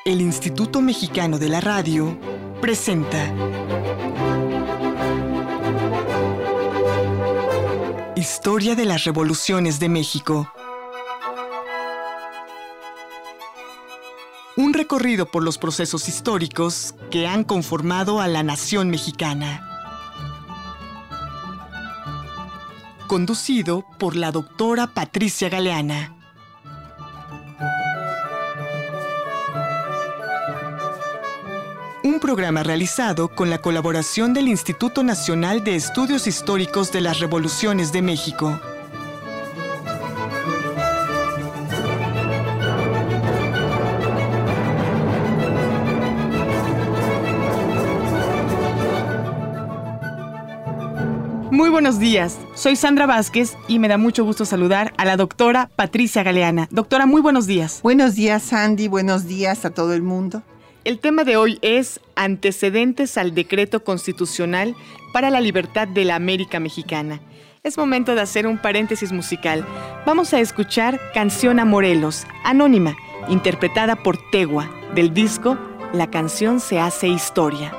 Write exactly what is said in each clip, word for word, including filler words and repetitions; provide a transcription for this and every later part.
El Instituto Mexicano de la Radio presenta Historia de las Revoluciones de México. Un recorrido por los procesos históricos que han conformado a la nación mexicana. Conducido por la doctora Patricia Galeana. Un programa realizado con la colaboración del Instituto Nacional de Estudios Históricos de las Revoluciones de México. Muy buenos días, soy Sandra Vázquez y me da mucho gusto saludar a la doctora Patricia Galeana. Doctora, muy buenos días. Buenos días, Sandy, buenos días a todo el mundo. El tema de hoy es antecedentes al decreto constitucional para la libertad de la América Mexicana. Es momento de hacer un paréntesis musical. Vamos a escuchar Canción a Morelos, anónima, interpretada por Tegua, del disco La Canción Se Hace Historia.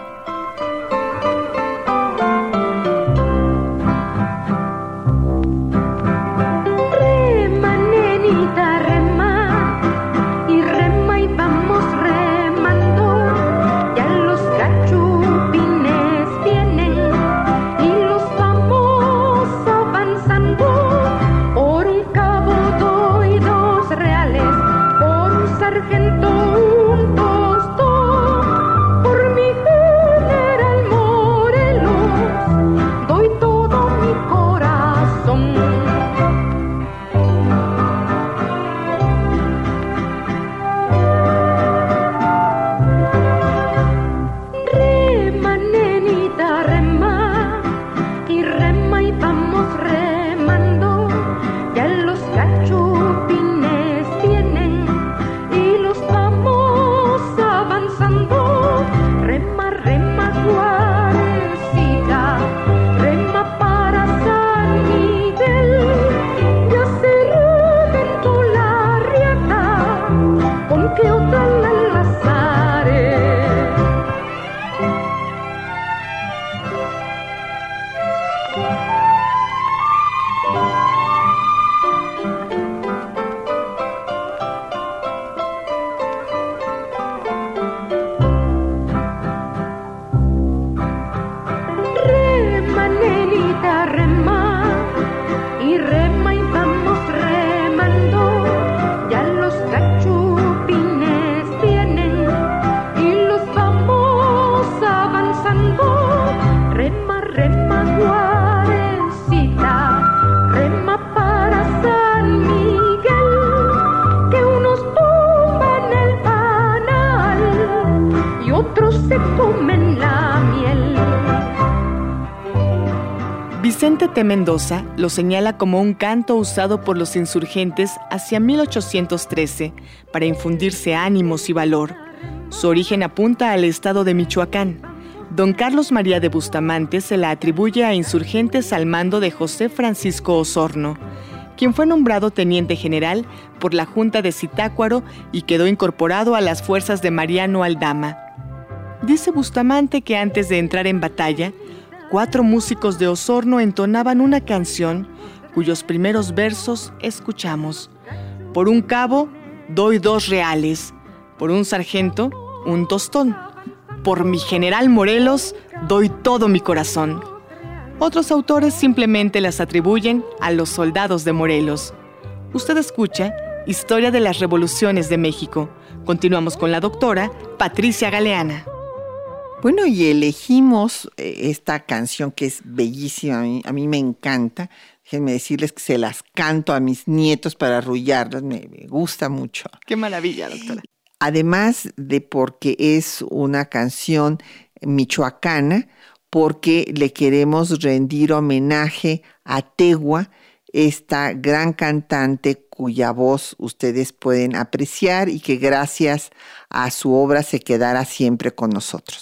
Vicente T. Mendoza lo señala como un canto usado por los insurgentes hacia mil ochocientos trece para infundirse ánimos y valor. Su origen apunta al estado de Michoacán. Don Carlos María de Bustamante se la atribuye a insurgentes al mando de José Francisco Osorno, quien fue nombrado teniente general por la Junta de Zitácuaro y quedó incorporado a las fuerzas de Mariano Aldama. Dice Bustamante que antes de entrar en batalla, cuatro músicos de Osorno entonaban una canción cuyos primeros versos escuchamos. Por un cabo, doy dos reales. Por un sargento, un tostón. Por mi general Morelos, doy todo mi corazón. Otros autores simplemente las atribuyen a los soldados de Morelos. Usted escucha Historia de las Revoluciones de México. Continuamos con la doctora Patricia Galeana. Bueno, y elegimos esta canción que es bellísima, a mí, a mí me encanta. Déjenme decirles que se las canto a mis nietos para arrullarlos, me, me gusta mucho. ¡Qué maravilla, doctora! Además de porque es una canción michoacana, porque le queremos rendir homenaje a Tegua, esta gran cantante cuya voz ustedes pueden apreciar y que gracias a su obra se quedará siempre con nosotros.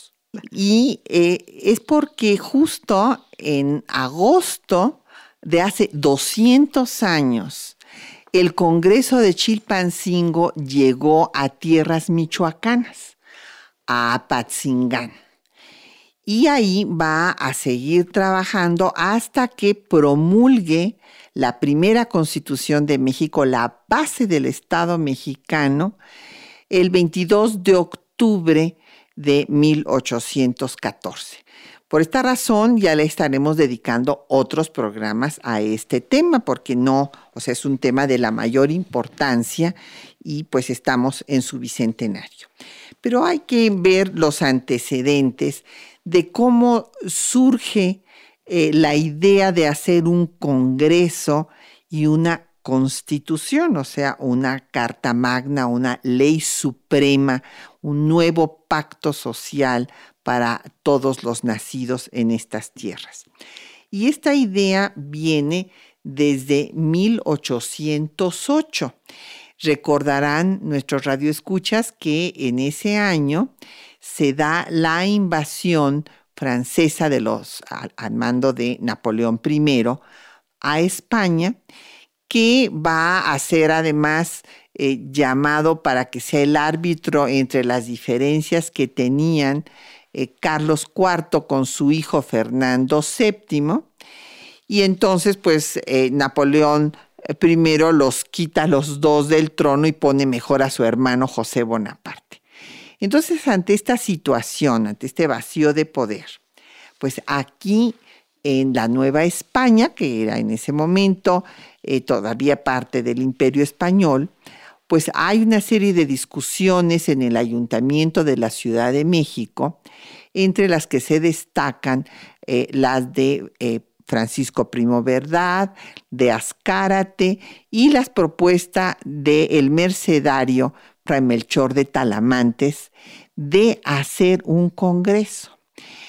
Y eh, es porque justo en agosto de hace doscientos años, el Congreso de Chilpancingo llegó a tierras michoacanas, a Apatzingán. Y ahí va a seguir trabajando hasta que promulgue la primera Constitución de México, la base del Estado mexicano, el veintidós de octubre de mil ochocientos catorce. Por esta razón ya le estaremos dedicando otros programas a este tema, porque no, o sea, es un tema de la mayor importancia y pues estamos en su bicentenario. Pero hay que ver los antecedentes de cómo surge eh, la idea de hacer un congreso y una constitución, o sea, una carta magna, una ley suprema, un nuevo pacto social para todos los nacidos en estas tierras. Y esta idea viene desde mil ochocientos ocho. Recordarán nuestros radioescuchas que en ese año se da la invasión francesa de los, al, al mando de Napoleón primero a España, que va a ser además eh, llamado para que sea el árbitro entre las diferencias que tenían eh, Carlos cuarto con su hijo Fernando séptimo. Y entonces, pues, eh, Napoleón eh, primero los quita a los dos del trono y pone mejor a su hermano José Bonaparte. Entonces, ante esta situación, ante este vacío de poder, pues aquí en la Nueva España, que era en ese momento eh, todavía parte del Imperio Español, pues hay una serie de discusiones en el Ayuntamiento de la Ciudad de México, entre las que se destacan eh, las de eh, Francisco Primo Verdad, de Azcárate y las propuestas del mercedario Fray Melchor de Talamantes de hacer un congreso.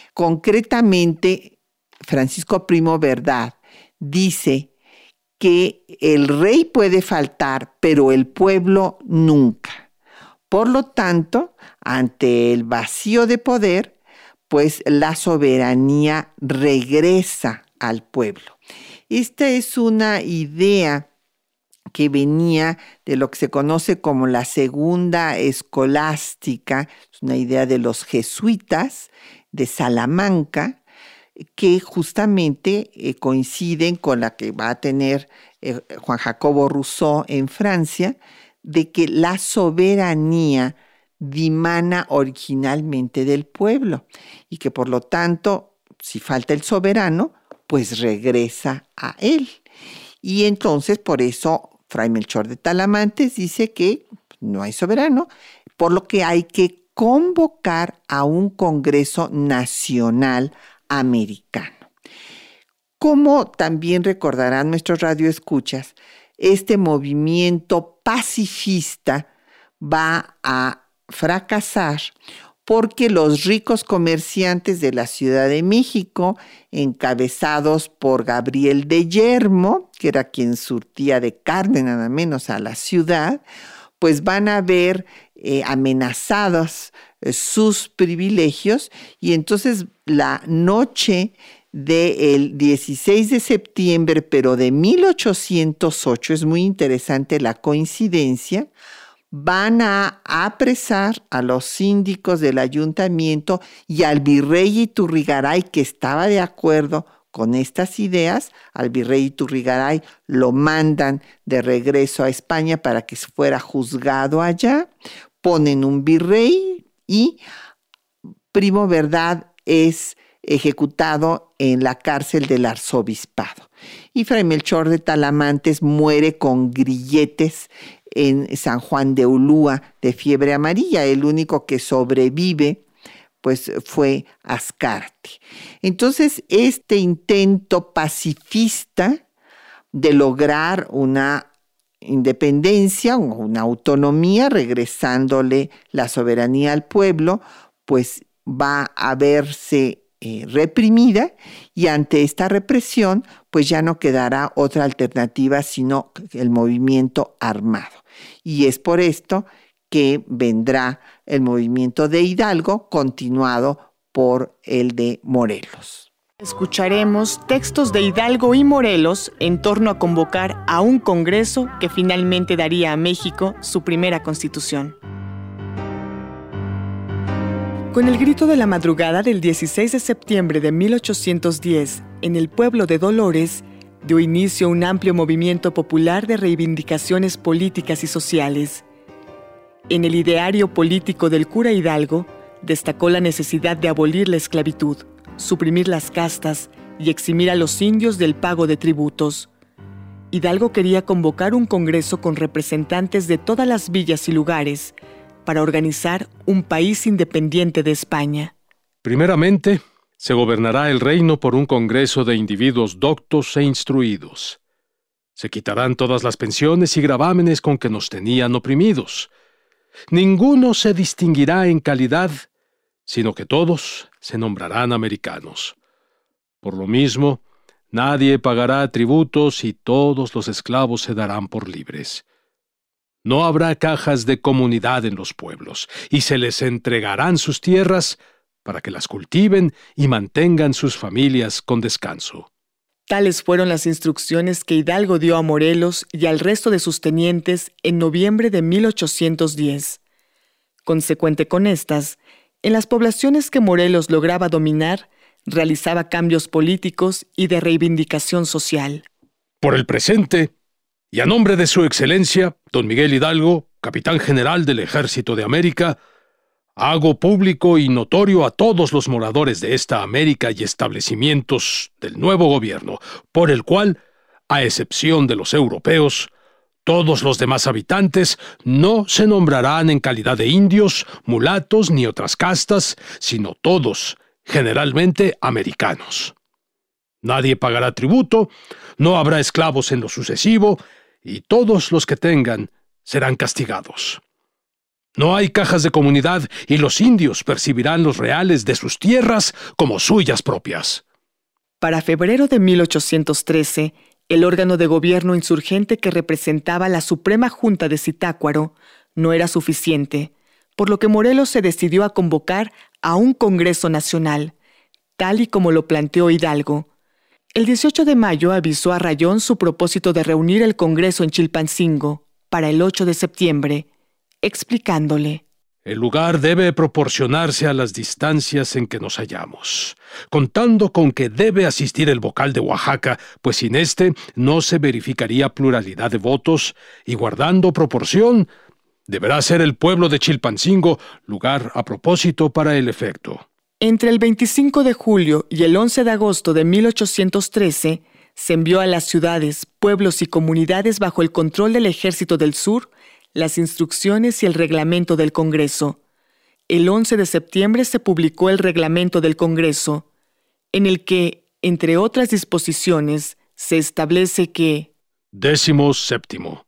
Concretamente, Francisco Primo Verdad dice que el rey puede faltar, pero el pueblo nunca. Por lo tanto, ante el vacío de poder, pues la soberanía regresa al pueblo. Esta es una idea que venía de lo que se conoce como la segunda escolástica, es una idea de los jesuitas de Salamanca, que justamente eh, coinciden con la que va a tener eh, Juan Jacobo Rousseau en Francia, de que la soberanía dimana originalmente del pueblo y que por lo tanto, si falta el soberano, pues regresa a él. Y entonces por eso Fray Melchor de Talamantes dice que no hay soberano, por lo que hay que convocar a un Congreso Nacional Americano. Como también recordarán nuestros radioescuchas, este movimiento pacifista va a fracasar porque los ricos comerciantes de la Ciudad de México, encabezados por Gabriel de Yermo, que era quien surtía de carne nada menos a la ciudad, pues van a ver eh, amenazados eh, sus privilegios, y entonces la noche del dieciséis de septiembre, pero de mil ochocientos ocho, es muy interesante la coincidencia, van a apresar a los síndicos del ayuntamiento y al virrey Iturrigaray, que estaba de acuerdo con estas ideas. Al virrey Iturrigaray lo mandan de regreso a España para que fuera juzgado allá. Ponen un virrey y Primo Verdad es ejecutado en la cárcel del arzobispado. Y Fray Melchor de Talamantes muere con grilletes en San Juan de Ulúa de fiebre amarilla. El único que sobrevive pues fue Azcárate. Entonces, este intento pacifista de lograr una independencia, una autonomía, regresándole la soberanía al pueblo, pues va a verse eh, reprimida, y ante esta represión, pues ya no quedará otra alternativa sino el movimiento armado. Y es por esto que vendrá el movimiento de Hidalgo, continuado por el de Morelos. Escucharemos textos de Hidalgo y Morelos en torno a convocar a un congreso que finalmente daría a México su primera constitución. Con el grito de la madrugada del dieciséis de septiembre de mil ochocientos diez, en el pueblo de Dolores, dio inicio un amplio movimiento popular de reivindicaciones políticas y sociales. En el ideario político del cura Hidalgo, destacó la necesidad de abolir la esclavitud, suprimir las castas y eximir a los indios del pago de tributos. Hidalgo quería convocar un congreso con representantes de todas las villas y lugares para organizar un país independiente de España. Primeramente, se gobernará el reino por un congreso de individuos doctos e instruidos. Se quitarán todas las pensiones y gravámenes con que nos tenían oprimidos. Ninguno se distinguirá en calidad, sino que todos se nombrarán americanos. Por lo mismo, nadie pagará tributos y todos los esclavos se darán por libres. No habrá cajas de comunidad en los pueblos, y se les entregarán sus tierras para que las cultiven y mantengan sus familias con descanso. Tales fueron las instrucciones que Hidalgo dio a Morelos y al resto de sus tenientes en noviembre de mil ochocientos diez. Consecuente con estas, en las poblaciones que Morelos lograba dominar, realizaba cambios políticos y de reivindicación social. Por el presente, y a nombre de su excelencia, don Miguel Hidalgo, capitán general del Ejército de América, hago público y notorio a todos los moradores de esta América y establecimientos del nuevo gobierno, por el cual, a excepción de los europeos, todos los demás habitantes no se nombrarán en calidad de indios, mulatos ni otras castas, sino todos, generalmente americanos. Nadie pagará tributo, no habrá esclavos en lo sucesivo, y todos los que tengan serán castigados. No hay cajas de comunidad y los indios percibirán los reales de sus tierras como suyas propias. Para febrero de mil ochocientos trece, el órgano de gobierno insurgente que representaba la Suprema Junta de Zitácuaro no era suficiente, por lo que Morelos se decidió a convocar a un Congreso Nacional, tal y como lo planteó Hidalgo. El dieciocho de mayo avisó a Rayón su propósito de reunir el Congreso en Chilpancingo para el ocho de septiembre, explicándole: el lugar debe proporcionarse a las distancias en que nos hallamos, contando con que debe asistir el vocal de Oaxaca, pues sin éste no se verificaría pluralidad de votos, y guardando proporción, deberá ser el pueblo de Chilpancingo lugar a propósito para el efecto. Entre el veinticinco de julio y el once de agosto de mil ochocientos trece, se envió a las ciudades, pueblos y comunidades bajo el control del Ejército del Sur las instrucciones y el reglamento del Congreso. El once de septiembre se publicó el reglamento del Congreso, en el que, entre otras disposiciones, se establece que... Décimo séptimo.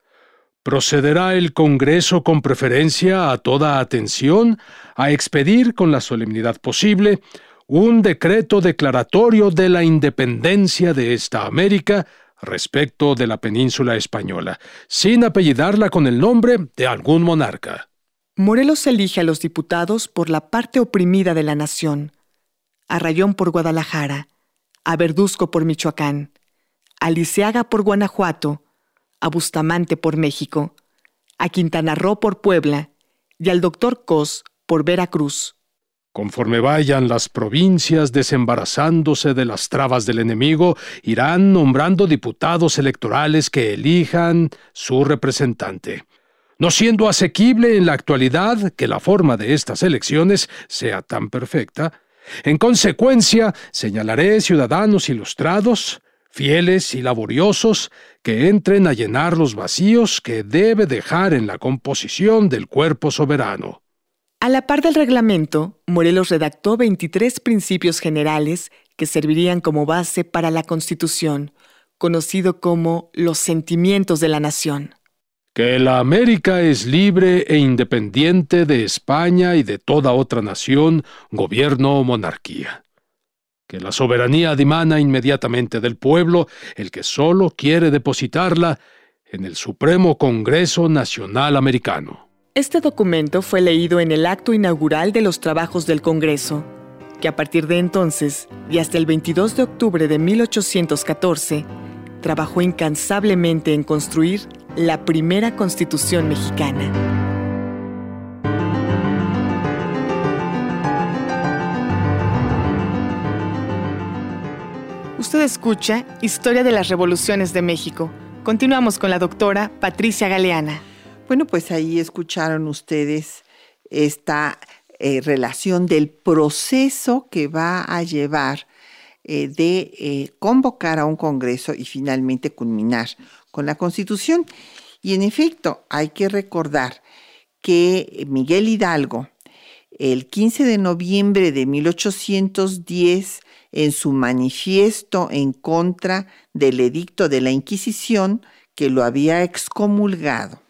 Procederá el Congreso con preferencia a toda atención a expedir con la solemnidad posible un decreto declaratorio de la independencia de esta América respecto de la península española, sin apellidarla con el nombre de algún monarca. Morelos elige a los diputados por la parte oprimida de la nación: a Rayón por Guadalajara, a Verduzco por Michoacán, a Liceaga por Guanajuato, a Bustamante por México, a Quintana Roo por Puebla y al doctor Cos por Veracruz. Conforme vayan las provincias desembarazándose de las trabas del enemigo, irán nombrando diputados electorales que elijan su representante, no siendo asequible en la actualidad que la forma de estas elecciones sea tan perfecta. En consecuencia, señalaré ciudadanos ilustrados, fieles y laboriosos, que entren a llenar los vacíos que debe dejar en la composición del cuerpo soberano. A la par del reglamento, Morelos redactó veintitrés principios generales que servirían como base para la Constitución, conocido como los sentimientos de la nación. Que la América es libre e independiente de España y de toda otra nación, gobierno o monarquía. Que la soberanía dimana inmediatamente del pueblo, el que solo quiere depositarla en el Supremo Congreso Nacional Americano. Este documento fue leído en el acto inaugural de los trabajos del Congreso. que a partir de entonces y hasta el veintidós de octubre de mil ochocientos catorce, trabajó incansablemente en construir la primera Constitución mexicana. Usted escucha Historia de las Revoluciones de México. Continuamos con la doctora Patricia Galeana. Bueno, pues ahí escucharon ustedes esta eh, relación del proceso que va a llevar eh, de eh, convocar a un congreso y finalmente culminar con la Constitución. Y en efecto, hay que recordar que Miguel Hidalgo, el quince de noviembre de mil ochocientos diez, en su manifiesto en contra del edicto de la Inquisición, que lo había excomulgado,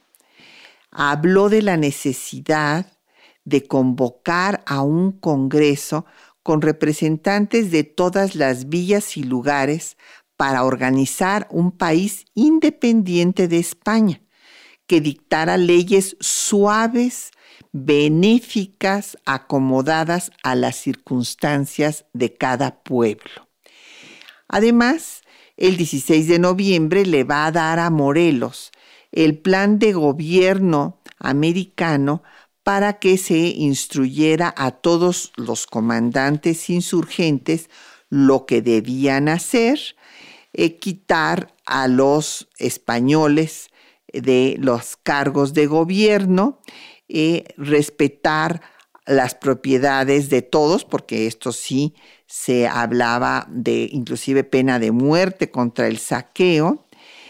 habló de la necesidad de convocar a un congreso con representantes de todas las villas y lugares para organizar un país independiente de España, que dictara leyes suaves, benéficas, acomodadas a las circunstancias de cada pueblo. Además, el dieciséis de noviembre le va a dar a Morelos el plan de gobierno americano para que se instruyera a todos los comandantes insurgentes lo que debían hacer, eh, quitar a los españoles de los cargos de gobierno, eh, respetar las propiedades de todos, porque esto sí se hablaba de inclusive pena de muerte contra el saqueo,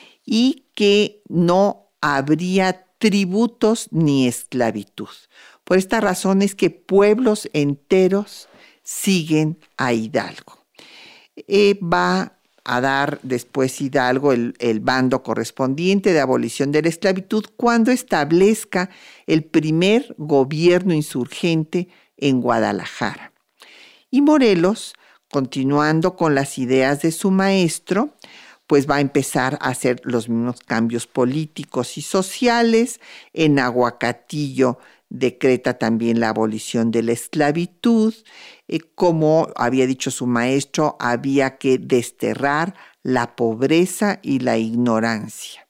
y que no habría tributos ni esclavitud. Por esta razón es que pueblos enteros siguen a Hidalgo. Eh, va a dar después Hidalgo el, el bando correspondiente de abolición de la esclavitud cuando establezca el primer gobierno insurgente en Guadalajara. Y Morelos, continuando con las ideas de su maestro, pues va a empezar a hacer los mismos cambios políticos y sociales. En Aguacatillo decreta también la abolición de la esclavitud. Eh, como había dicho su maestro, había que desterrar la pobreza y la ignorancia.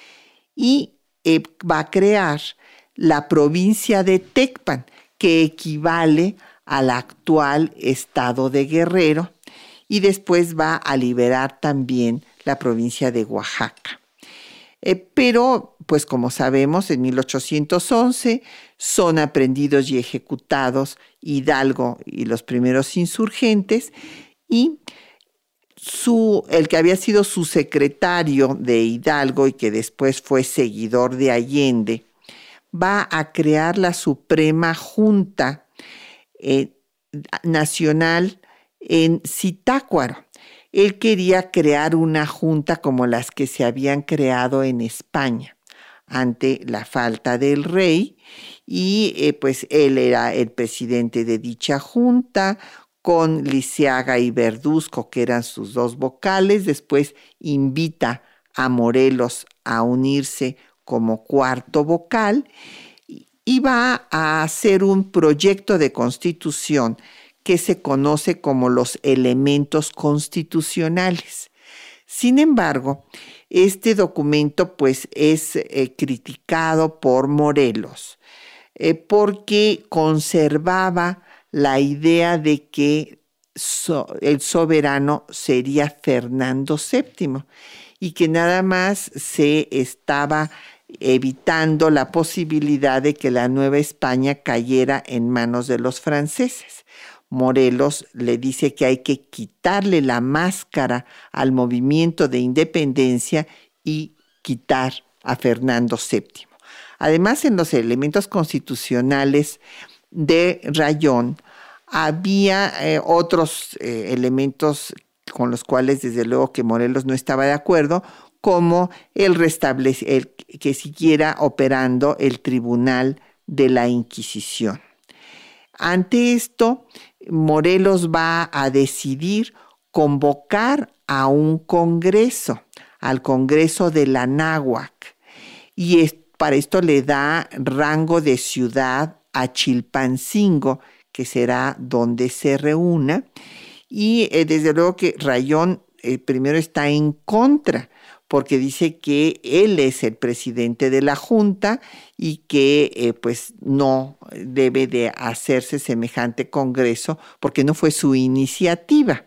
Y eh, va a crear la provincia de Tecpan, que equivale al actual estado de Guerrero, y después va a liberar también la provincia de Oaxaca. Eh, pero, pues como sabemos, en mil ochocientos once son aprendidos y ejecutados Hidalgo y los primeros insurgentes, y su, el que había sido su secretario de Hidalgo y que después fue seguidor de Allende, va a crear la Suprema Junta eh, Nacional en Zitácuaro. Él quería crear una junta como las que se habían creado en España ante la falta del rey, y eh, pues él era el presidente de dicha junta, con Lisiaga y Verduzco, que eran sus dos vocales. Después invita a Morelos a unirse como cuarto vocal y va a hacer un proyecto de constitución que se conoce como los elementos constitucionales. Sin embargo, este documento pues es eh, criticado por Morelos eh, porque conservaba la idea de que so, el soberano sería Fernando séptimo y que nada más se estaba evitando la posibilidad de que la Nueva España cayera en manos de los franceses. Morelos le dice que hay que quitarle la máscara al movimiento de independencia y quitar a Fernando séptimo. Además, en los elementos constitucionales de Rayón había eh, otros eh, elementos con los cuales desde luego que Morelos no estaba de acuerdo, como el, restablec- el que siguiera operando el Tribunal de la Inquisición. Ante esto, Morelos va a decidir convocar a un congreso, al Congreso de la Náhuac, y es, para esto le da rango de ciudad a Chilpancingo, que será donde se reúna. Y eh, desde luego que Rayón eh, primero está en contra, porque dice que él es el presidente de la Junta y que eh, pues no debe de hacerse semejante congreso porque no fue su iniciativa.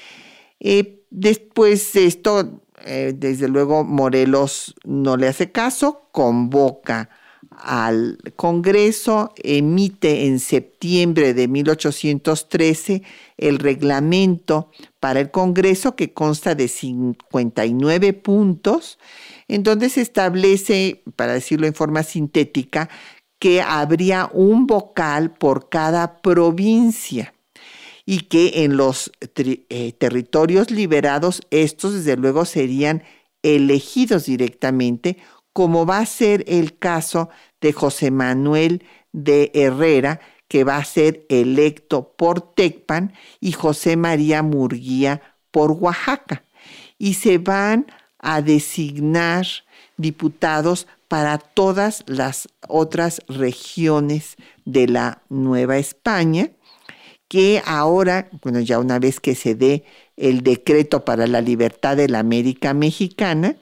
Eh, después de esto, eh, desde luego Morelos no le hace caso, convoca al Congreso, emite en septiembre de mil ochocientos trece el reglamento para el Congreso, que consta de cincuenta y nueve puntos, en donde se establece, para decirlo en forma sintética, que habría un vocal por cada provincia y que en los eh, territorios liberados estos desde luego serían elegidos directamente, como va a ser el caso de José Manuel de Herrera, que va a ser electo por Tecpan, y José María Murguía por Oaxaca. Y se van a designar diputados para todas las otras regiones de la Nueva España, que ahora, bueno, ya una vez que se dé el decreto para la libertad de la América Mexicana,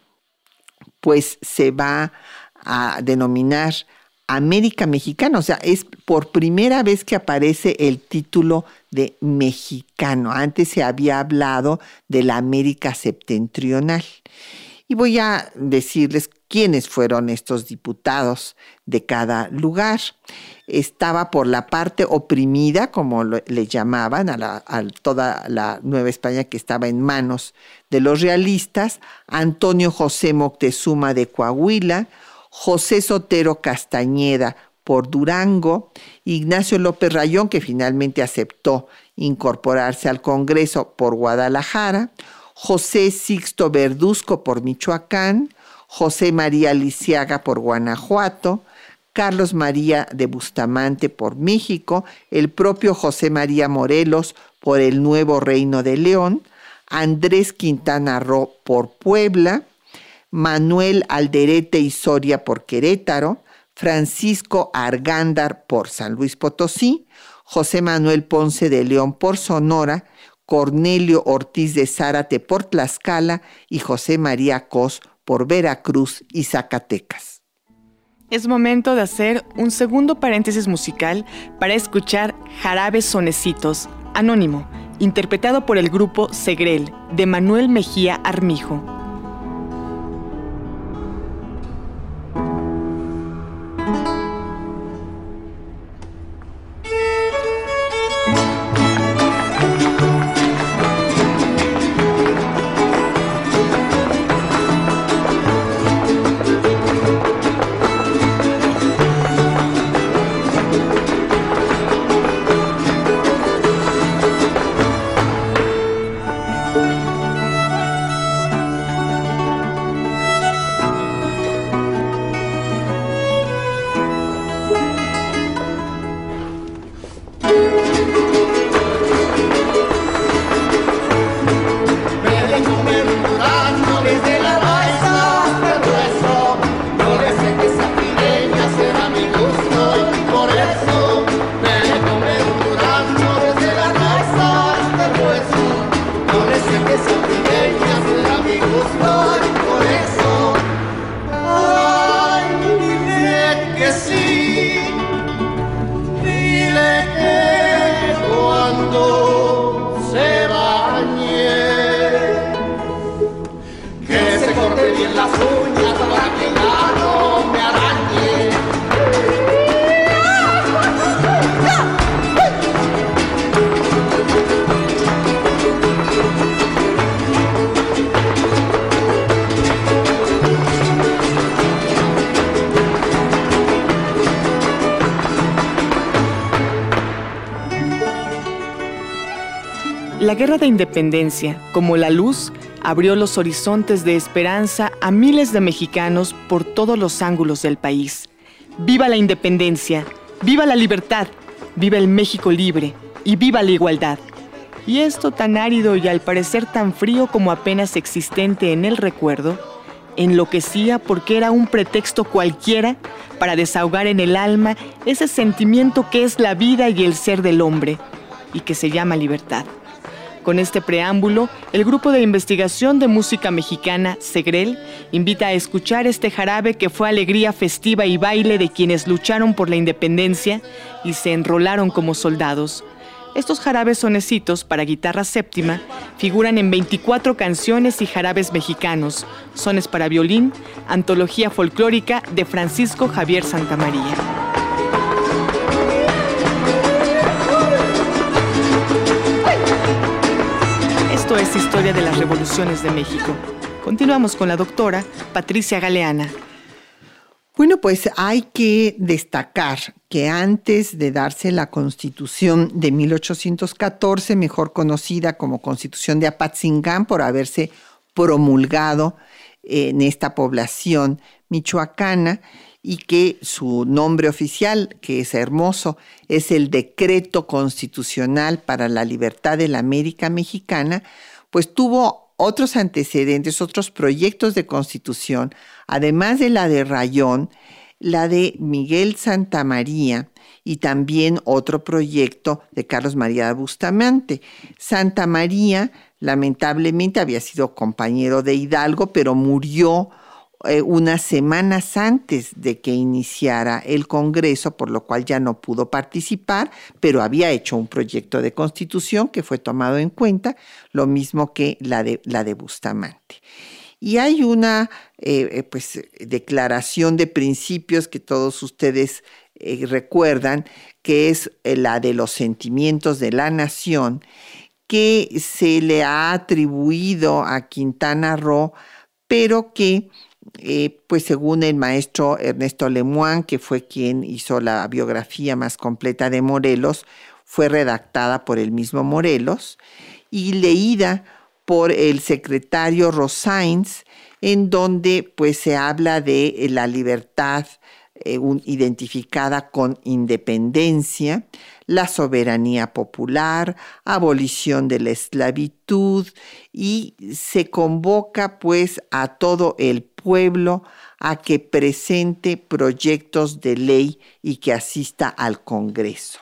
pues se va a denominar América Mexicana. O sea, es por primera vez que aparece el título de mexicano. Antes se había hablado de la América Septentrional. Y voy a decirles quiénes fueron estos diputados de cada lugar. Estaba por la parte oprimida, como lo, le llamaban, a, la, a toda la Nueva España que estaba en manos de los realistas, Antonio José Moctezuma de Coahuila, José Sotero Castañeda por Durango, Ignacio López Rayón, que finalmente aceptó incorporarse al Congreso, por Guadalajara, José Sixto Verduzco por Michoacán, José María Lisiaga por Guanajuato, Carlos María de Bustamante por México, el propio José María Morelos por el Nuevo Reino de León, Andrés Quintana Roo por Puebla, Manuel Alderete y Soria por Querétaro, Francisco Argándar por San Luis Potosí, José Manuel Ponce de León por Sonora, Cornelio Ortiz de Zárate por Tlaxcala y José María Cos por Veracruz y Zacatecas. Es momento de hacer un segundo paréntesis musical para escuchar Jarabes Sonecitos, Anónimo, interpretado por el grupo Segrel, de Manuel Mejía Armijo. La Guerra de Independencia, como la luz, abrió los horizontes de esperanza a miles de mexicanos por todos los ángulos del país. ¡Viva la independencia! ¡Viva la libertad! ¡Viva el México libre! ¡Y viva la igualdad! Y esto tan árido y al parecer tan frío como apenas existente en el recuerdo, enloquecía porque era un pretexto cualquiera para desahogar en el alma ese sentimiento que es la vida y el ser del hombre, y que se llama libertad. Con este preámbulo, el Grupo de Investigación de Música Mexicana, SEGREL, invita a escuchar este jarabe que fue alegría festiva y baile de quienes lucharon por la independencia y se enrolaron como soldados. Estos jarabes sonecitos para guitarra séptima figuran en veinticuatro canciones y jarabes mexicanos, sones para violín, antología folclórica de Francisco Javier Santamaría. Esto es Historia de las Revoluciones de México. Continuamos con la doctora Patricia Galeana. Bueno, pues hay que destacar que antes de darse la Constitución de mil ochocientos catorce, mejor conocida como Constitución de Apatzingán por haberse promulgado en esta población michoacana, y que su nombre oficial, que es hermoso, es el Decreto Constitucional para la Libertad de la América Mexicana, pues tuvo otros antecedentes, otros proyectos de constitución, además de la de Rayón, la de Miguel Santamaría y también otro proyecto de Carlos María de Bustamante. Santamaría, lamentablemente, había sido compañero de Hidalgo, pero murió eh, unas semanas antes de que iniciara el Congreso, por lo cual ya no pudo participar, pero había hecho un proyecto de constitución que fue tomado en cuenta, lo mismo que la de, la de Bustamante. Y hay una eh, pues, declaración de principios que todos ustedes eh, recuerdan, que es la de los sentimientos de la nación, que se le ha atribuido a Quintana Roo, pero que, eh, pues según el maestro Ernesto Lemoine, que fue quien hizo la biografía más completa de Morelos, fue redactada por el mismo Morelos y leída por el secretario Rosains, en donde pues se habla de la libertad eh, un, identificada con independencia, la soberanía popular, abolición de la esclavitud, y se convoca pues a todo el pueblo a que presente proyectos de ley y que asista al Congreso.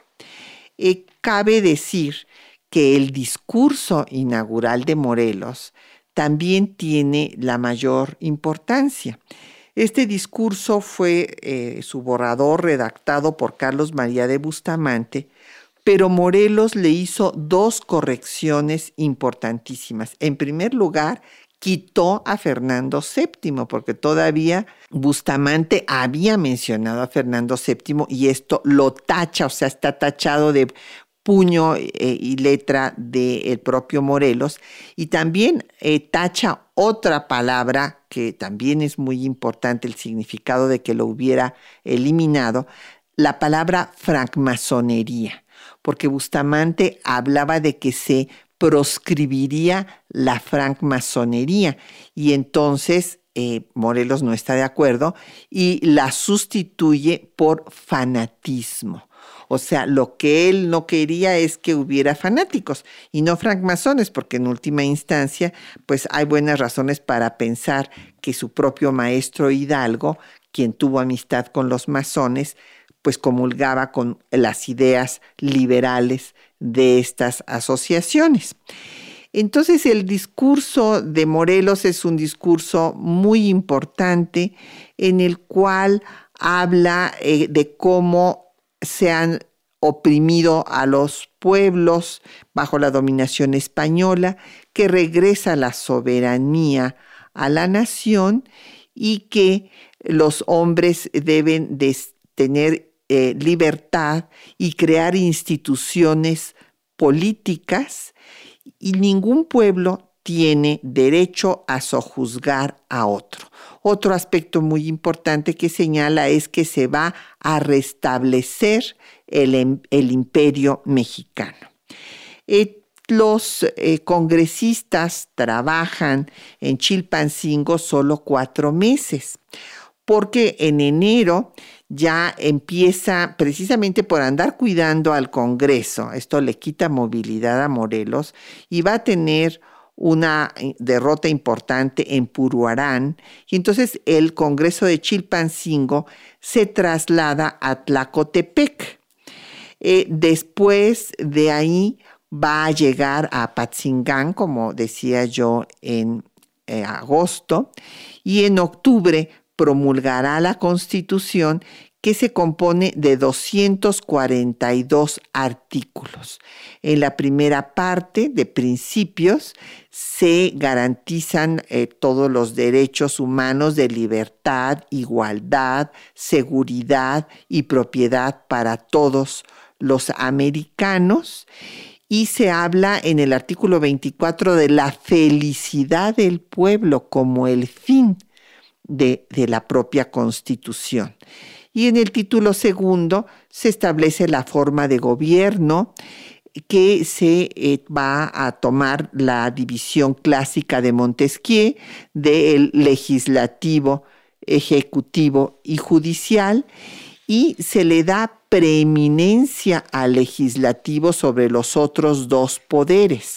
Eh, cabe decir que el discurso inaugural de Morelos también tiene la mayor importancia. Este discurso fue eh, su borrador redactado por Carlos María de Bustamante, pero Morelos le hizo dos correcciones importantísimas. En primer lugar, quitó a Fernando séptimo, porque todavía Bustamante había mencionado a Fernando séptimo y esto lo tacha, o sea, está tachado de puño eh, y letra del propio Morelos, y también eh, tacha otra palabra que también es muy importante, el significado de que lo hubiera eliminado, la palabra francmasonería, porque Bustamante hablaba de que se proscribiría la francmasonería, y entonces eh, Morelos no está de acuerdo y la sustituye por fanatismo. O sea, lo que él no quería es que hubiera fanáticos y no francmasones, porque en última instancia, pues hay buenas razones para pensar que su propio maestro Hidalgo, quien tuvo amistad con los masones, pues comulgaba con las ideas liberales de estas asociaciones. Entonces, el discurso de Morelos es un discurso muy importante en el cual habla eh, de cómo se han oprimido a los pueblos bajo la dominación española, que regresa la soberanía a la nación y que los hombres deben de tener eh, libertad y crear instituciones políticas, y ningún pueblo tiene derecho a sojuzgar a otro. Otro aspecto muy importante que señala es que se va a restablecer el, el imperio mexicano. Eh, los eh, congresistas trabajan en Chilpancingo solo cuatro meses, porque en enero ya empieza, precisamente por andar cuidando al Congreso, esto le quita movilidad a Morelos, y va a tener una derrota importante en Puruarán, y entonces el Congreso de Chilpancingo se traslada a Tlacotepec. Eh, después de ahí va a llegar a Apatzingán, como decía yo, en eh, agosto, y en octubre promulgará la Constitución, que se compone de doscientos cuarenta y dos artículos. En la primera parte de principios se garantizan eh, todos los derechos humanos de libertad, igualdad, seguridad y propiedad para todos los americanos, y se habla en el artículo veinticuatro de la felicidad del pueblo como el fin de, de la propia Constitución. Y en el título segundo se establece la forma de gobierno, que se eh, va a tomar la división clásica de Montesquieu del legislativo, ejecutivo y judicial, y se le da preeminencia al legislativo sobre los otros dos poderes.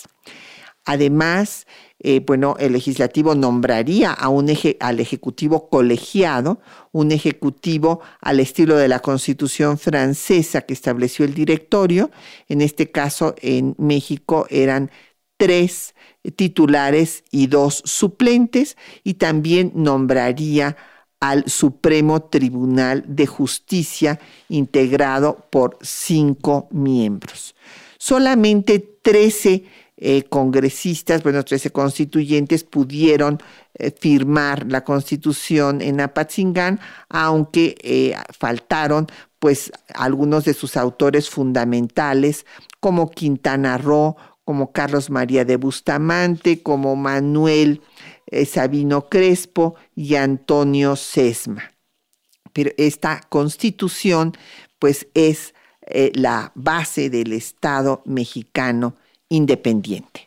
Además, eh, bueno, el legislativo nombraría a un eje, al ejecutivo colegiado, un ejecutivo al estilo de la Constitución francesa que estableció el directorio. En este caso, en México eran tres titulares y dos suplentes, y también nombraría al Supremo Tribunal de Justicia, integrado por cinco miembros. Solamente trece Eh, congresistas, bueno, trece constituyentes pudieron eh, firmar la Constitución en Apatzingán, aunque eh, faltaron pues algunos de sus autores fundamentales, como Quintana Roo, como Carlos María de Bustamante, como Manuel eh, Sabino Crespo y Antonio Sesma. Pero esta Constitución pues es eh, la base del Estado mexicano independiente.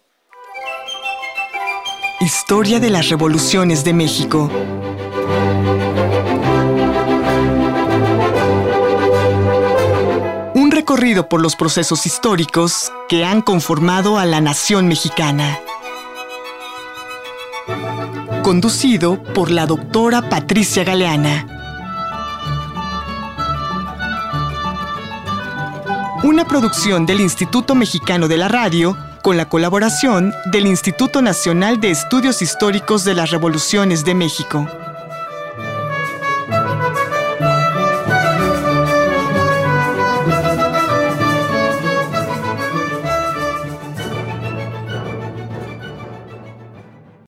Historia de las revoluciones de México. Un recorrido por los procesos históricos que han conformado a la nación mexicana. Conducido por la doctora Patricia Galeana. Una producción del Instituto Mexicano de la Radio con la colaboración del Instituto Nacional de Estudios Históricos de las Revoluciones de México.